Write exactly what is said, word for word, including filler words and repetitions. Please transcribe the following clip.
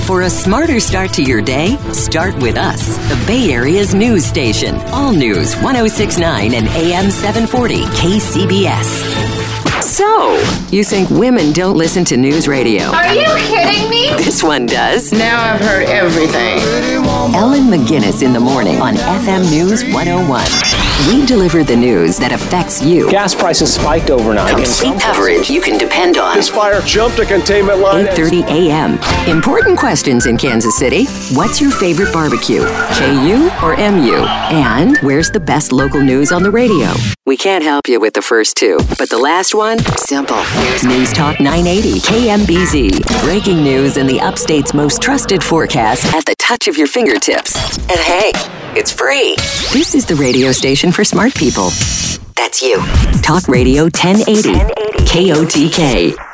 For a smarter start to your day, start with us, the Bay Area's news station. All News one oh six point nine and A M seven forty K C B S. So, you think women don't listen to news radio? Are you kidding me? This one does. Now I've heard everything. Ellen McGinnis in the morning on F M News one oh one. We deliver the news that affects you. Gas prices spiked overnight. Complete coverage you can depend on. This fire jumped a containment line. eight thirty a.m. Important questions in Kansas City. What's your favorite barbecue? K U or M U? And where's the best local news on the radio? We can't help you with the first two, but the last one, simple. News Talk nine eighty K M B Z. Breaking news and the upstate's most trusted forecast at the touch of your fingertips. And hey, it's free. This is the radio station for smart people. That's you. Talk Radio ten eighty K O T K.